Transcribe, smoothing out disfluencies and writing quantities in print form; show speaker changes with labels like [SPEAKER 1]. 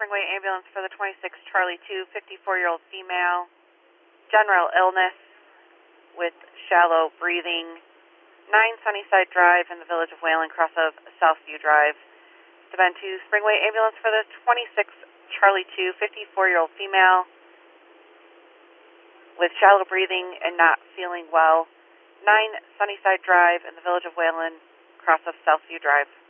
[SPEAKER 1] Springway ambulance for the 26 Charlie 2, 54-year-old female, general illness with shallow breathing, 9 Sunnyside Drive in the village of Whalen, cross of Southview Drive. Devon 2 Springway ambulance for the 26 Charlie 2, 54-year-old female with shallow breathing and not feeling well, 9 Sunnyside Drive in the village of Whalen, cross of Southview Drive.